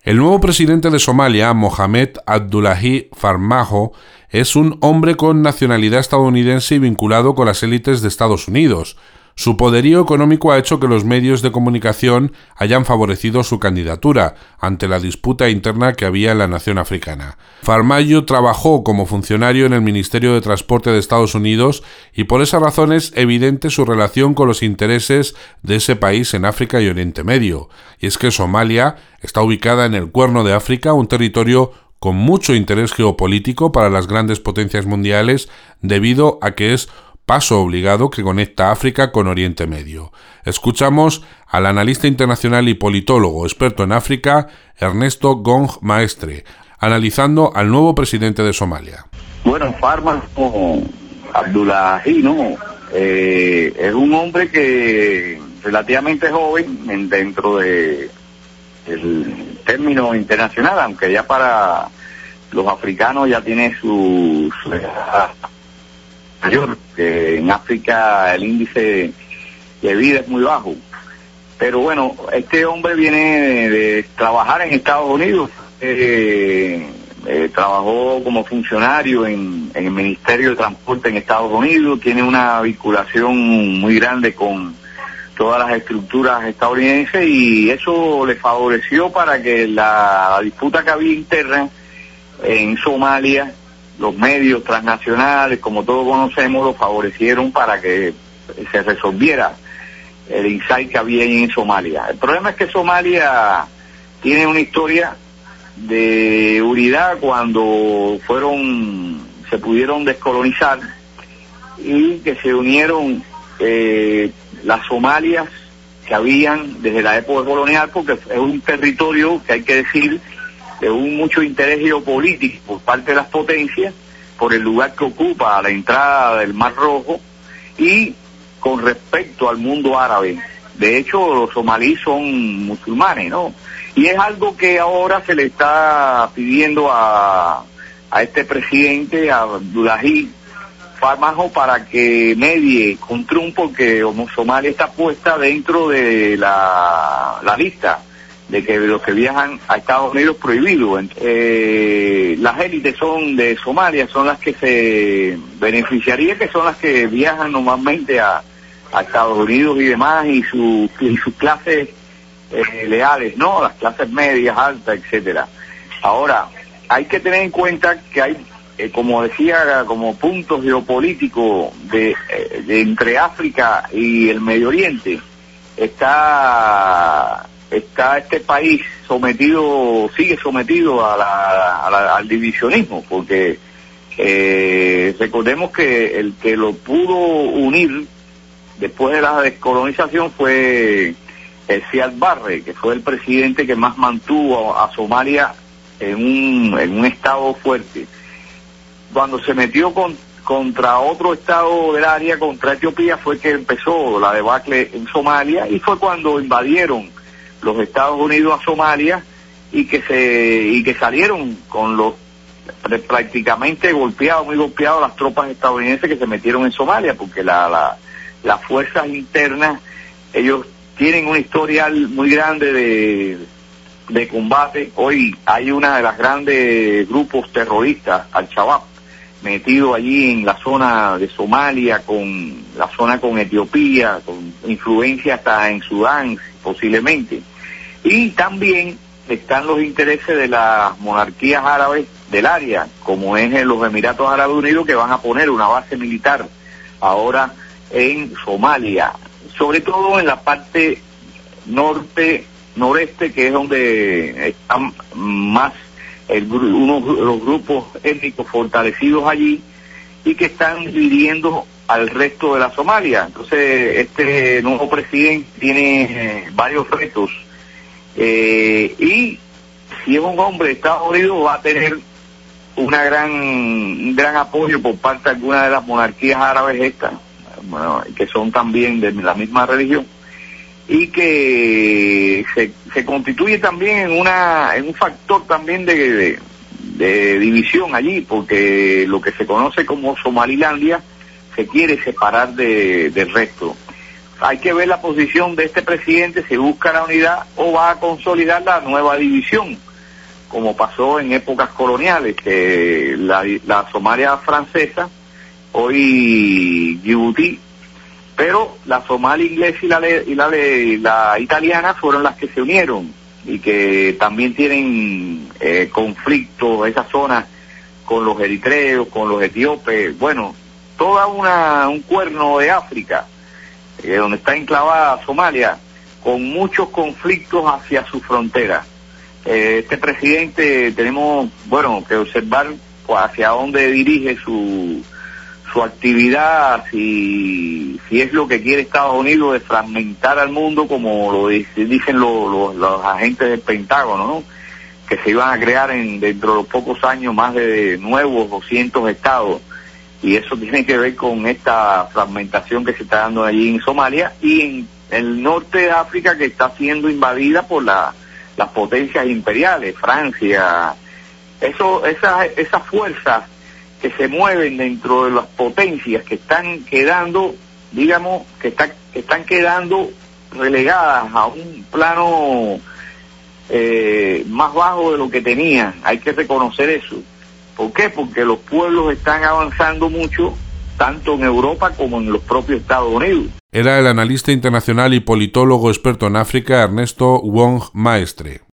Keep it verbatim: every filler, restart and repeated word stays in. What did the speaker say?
El nuevo presidente de Somalia, Mohamed Abdullahi Farmajo, es un hombre con nacionalidad estadounidense y vinculado con las élites de Estados Unidos. Su poderío económico ha hecho que los medios de comunicación hayan favorecido su candidatura ante la disputa interna que había en la nación africana. Farmajo trabajó como funcionario en el Ministerio de Transporte de Estados Unidos y por esa razón es evidente su relación con los intereses de ese país en África y Oriente Medio. Y es que Somalia está ubicada en el Cuerno de África, un territorio con mucho interés geopolítico para las grandes potencias mundiales debido a que es paso obligado que conecta África con Oriente Medio. Escuchamos al analista internacional y politólogo experto en África, Ernesto Gong Maestre, analizando al nuevo presidente de Somalia. Bueno, Farmajo Abdullahi, ¿no? Eh, es un hombre que relativamente joven dentro de el término internacional, aunque ya para los africanos ya tiene su, su edad mayor, que en África el índice de vida es muy bajo. Pero bueno, este hombre viene de, de trabajar en Estados Unidos, eh, eh, trabajó como funcionario en, en el Ministerio de Transporte en Estados Unidos, tiene una vinculación muy grande con todas las estructuras estadounidenses y eso le favoreció para que la, la disputa que había interna en Somalia, los medios transnacionales, como todos conocemos, lo favorecieron para que se resolviera el insight que había ahí en Somalia. El problema es que Somalia tiene una historia de unidad cuando fueron, se pudieron descolonizar y que se unieron eh, las Somalias que habían desde la época colonial, porque es un territorio que hay que decir de un mucho interés geopolítico por parte de las potencias, por el lugar que ocupa a la entrada del Mar Rojo y con respecto al mundo árabe. De hecho, los somalíes son musulmanes, ¿no? Y es algo que ahora se le está pidiendo a, a este presidente, a Abdullahi Farmajo, para que medie con Trump, porque Somalia está puesta dentro de la, la lista de que los que viajan a Estados Unidos prohibido. Eh, las élites son de Somalia, son las que se beneficiarían, que son las que viajan normalmente a, a Estados Unidos y demás, y, su, y sus clases eh, leales, ¿no? Las clases medias, altas, etcétera. Ahora, hay que tener en cuenta que hay, eh, como decía, como puntos geopolíticos de, eh, de entre África y el Medio Oriente, está... está este país sometido, sigue sometido a la, a la, al divisionismo, porque eh, recordemos que el que lo pudo unir después de la descolonización fue el Siad Barre, que fue el presidente que más mantuvo a, a Somalia en un, en un estado fuerte. Cuando se metió con, contra otro estado del área, contra Etiopía, fue que empezó la debacle en Somalia y fue cuando invadieron los Estados Unidos a Somalia y que se y que salieron con los prácticamente golpeados, muy golpeados las tropas estadounidenses que se metieron en Somalia, porque la, la las fuerzas internas, ellos tienen un historial muy grande de, de combate. Hoy hay una de las grandes grupos terroristas, Al-Shabaab, metido allí en la zona de Somalia, con la zona con Etiopía, con influencia hasta en Sudán, posiblemente. Y también están los intereses de las monarquías árabes del área, como es en los Emiratos Árabes Unidos, que van a poner una base militar ahora en Somalia, sobre todo en la parte norte, noreste, que es donde están más el, unos los grupos étnicos fortalecidos allí y que están dividiendo al resto de la Somalia. Entonces, este nuevo presidente tiene eh, varios retos eh, y si es un hombre de Estados Unidos va a tener una gran un gran apoyo por parte de algunas de las monarquías árabes estas, bueno, que son también de la misma religión y que se, se constituye también en una en un factor también de, de, de división allí, porque lo que se conoce como Somalilandia se quiere separar de, del resto. Hay que ver la posición de este presidente, si busca la unidad o va a consolidar la nueva división, como pasó en épocas coloniales, que la, la Somalia francesa, hoy Djibouti, pero la Somalia inglesa y la, y la, y la italiana fueron las que se unieron y que también tienen eh, conflictos, esas zonas, con los eritreos, con los etíopes, bueno, toda una un cuerno de África, eh, donde está enclavada Somalia, con muchos conflictos hacia su frontera. Eh, este presidente tenemos, bueno, que observar hacia dónde dirige su su actividad, si si es lo que quiere Estados Unidos, de fragmentar al mundo, como lo dicen los, los, los agentes del Pentágono, ¿no? Que se iban a crear en dentro de los pocos años más de nuevos doscientos estados, y eso tiene que ver con esta fragmentación que se está dando allí en Somalia y en el norte de África, que está siendo invadida por la, las potencias imperiales, Francia. Eso, esas, esas fuerzas que se mueven dentro de las potencias que están quedando, digamos, que, está, que están quedando relegadas a un plano eh, más bajo de lo que tenían. Hay que reconocer eso. ¿Por qué? Porque los pueblos están avanzando mucho, tanto en Europa como en los propios Estados Unidos. Era el analista internacional y politólogo experto en África, Ernesto Wong Maestre.